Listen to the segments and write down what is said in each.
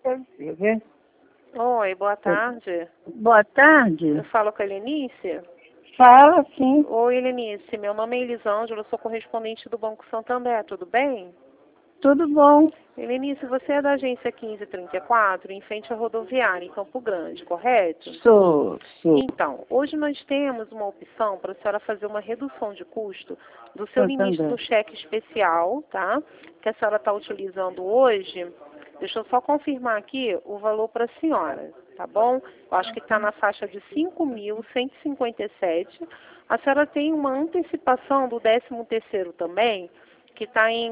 quer ver? Oi, boa tarde. Boa tarde. Eu falo com a Helenice? Fala, sim. Oi, Helenice. Meu nome é Elisângela, eu sou correspondente do Banco Santander, tudo bem? Tudo bom? Helenice, você é da agência 1534, em frente à rodoviária, em Campo Grande, correto? Sou. Então, hoje nós temos uma opção para a senhora fazer uma redução de custo do seu limite do cheque especial, tá? Que a senhora está utilizando hoje. Deixa eu só confirmar aqui o valor para a senhora, tá bom? Eu acho que está na faixa de 5.157. A senhora tem uma antecipação do 13º também, que está em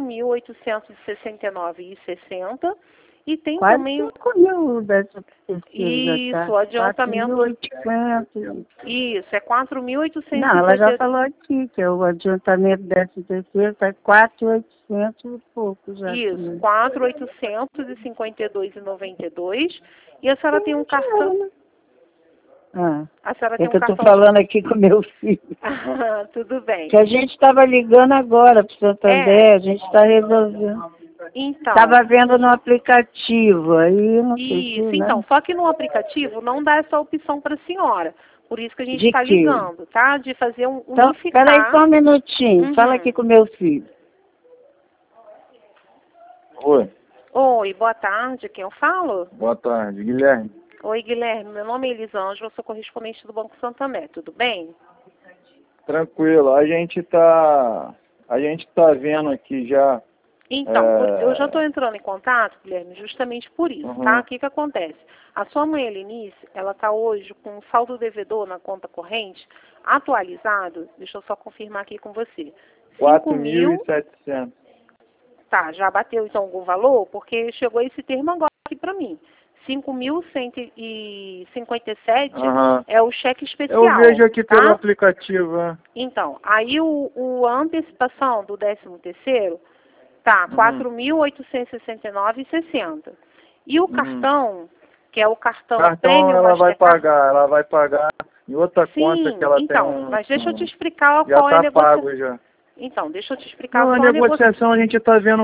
4.869,60. E tem quase também 5.000 dessa terceira. Isso, adiantamento. 4.800. Isso, é 4.850. Não, ela já falou aqui que o adiantamento dessa terceira está 4.800 e pouco já. Isso, 4.852,92. E a senhora tem um cartão. A senhora tem um que eu cartão. estou falando aqui com meu filho. Tudo bem. Que a gente estava ligando agora para o Santander, a gente está resolvendo. Então. Estava vendo no aplicativo, aí não sei. Isso, então, só que no aplicativo não dá essa opção para a senhora. Por isso que a gente está ligando, tá? De fazer um então, unificar. Peraí só um minutinho, fala aqui com meu filho. Oi. Oi, boa tarde, quem eu falo? Boa tarde, Guilherme. Oi, Guilherme, meu nome é Elisângela, eu sou correspondente do Banco Santander, tudo bem? Tranquilo, a gente tá vendo aqui já. Então, eu já estou entrando em contato, Guilherme, justamente por isso, tá? O que acontece? A sua mãe, Helenice, ela está hoje com um saldo devedor na conta corrente atualizado, deixa eu só confirmar aqui com você. 4.700. Tá, já bateu então algum valor? Porque chegou esse termo agora aqui para mim. 5.157 é o cheque especial. Eu vejo aqui pelo aplicativo. Então, aí a antecipação do 13º tá 4.869,60. E o cartão, que é o cartão Prêmio ela vai pagar em outra conta que ela tem. Então, mas deixa eu te explicar qual é a negociação. Já tá pago já. Então, deixa eu te explicar qual a negociação. A gente está vendo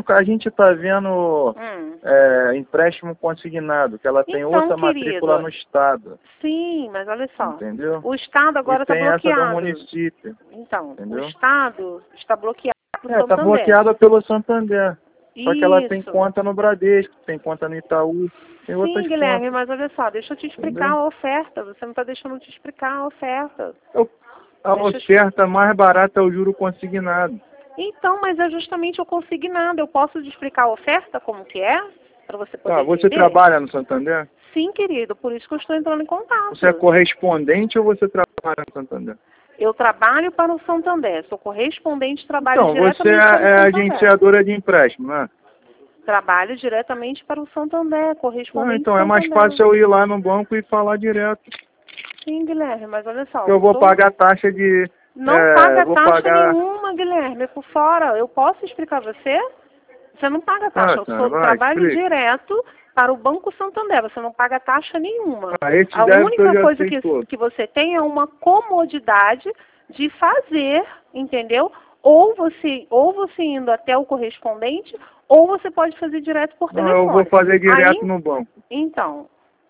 empréstimo consignado, que ela tem outra matrícula no estado. Sim, mas olha só. Entendeu? O estado agora está bloqueado. Essa do município. Então, entendeu? O estado está bloqueado pelo Santander. Está bloqueada pelo Santander. Só que ela tem conta no Bradesco, tem conta no Itaú, tem outras contas. Sim, Guilherme, mas olha só, deixa eu te explicar a oferta. Você não está deixando eu te explicar a oferta. A oferta mais barata é o juro consignado. Então, mas é justamente o consignado. Eu posso te explicar a oferta como que é? Para você poder você entender? trabalha no Santander? Sim, querido, por isso que eu estou entrando em contato. Você é correspondente ou você trabalha no Santander? Eu trabalho para o Santander, sou correspondente, trabalho diretamente para o Santander. Então, você é agenciadora de empréstimo, né? Trabalho diretamente para o Santander, correspondente então, é mais fácil eu ir lá no banco e falar direto. Sim, Guilherme, mas olha só. Eu vou pagar taxa de... Não paga taxa nenhuma, Guilherme, por fora. Eu posso explicar a você? Você não paga taxa. Eu trabalho direto para o Banco Santander. Você não paga taxa nenhuma. A única coisa que você tem é uma comodidade de fazer, entendeu? Ou você indo até o correspondente, ou você pode fazer direto por telefone. Eu vou fazer direto no banco. Então.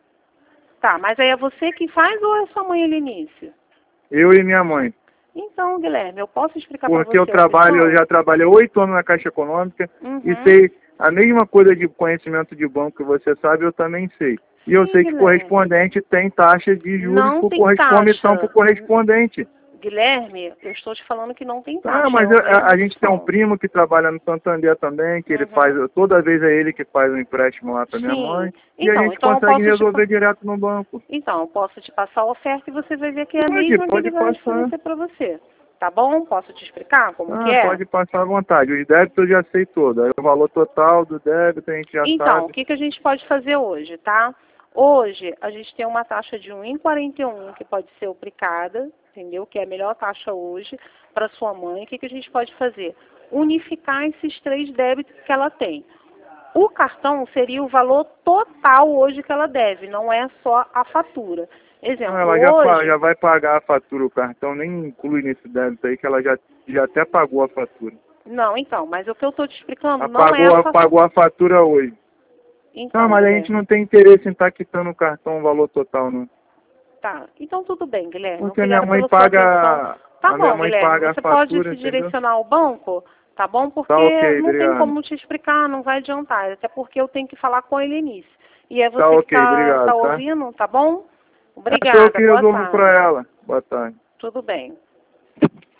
Tá, mas aí é você que faz ou é sua mãe, Helenice? Eu e minha mãe. Então, Guilherme, eu posso explicar para você? Porque eu já trabalhei 8 anos na Caixa Econômica e sei a mesma coisa de conhecimento de banco que você sabe, eu também sei. E eu sei que correspondente tem taxa de juros por comissão por correspondente. Guilherme, eu estou te falando que não tem taxa. Mas a gente tem um primo que trabalha no Santander também, que ele faz, toda vez é ele que faz o empréstimo lá para minha mãe, e a gente consegue resolver direto no banco. Então, eu posso te passar a oferta e você vai ver que é a mesma que ele vai oferecer para você. Tá bom? Posso te explicar como que é? Pode passar à vontade. Os débitos eu já sei todo. Aí o valor total do débito a gente já sabe. Então, o que a gente pode fazer hoje, tá? Hoje, a gente tem uma taxa de 1,41 que pode ser aplicada, entendeu? Que é a melhor taxa hoje para sua mãe. O que a gente pode fazer? Unificar esses 3 débitos que ela tem. O cartão seria o valor total hoje que ela deve, não é só a fatura. Exemplo, ela já vai pagar a fatura, o cartão nem inclui nesse débito aí, que ela já até pagou a fatura. Não, então, mas o que eu estou te explicando Pagou a fatura hoje. Então, não, mas a gente não tem interesse em estar quitando o cartão o valor total, não. Tá, então tudo bem, Guilherme. Porque minha mãe paga... Tá bom, Guilherme, você pode se direcionar ao banco, tá bom? Porque não obrigado. tem como te explicar, não vai adiantar. Até porque eu tenho que falar com a Helenice. E é você obrigado, tá ouvindo, tá bom? Obrigada, eu que resolvo para ela. Boa tarde. Tudo bem.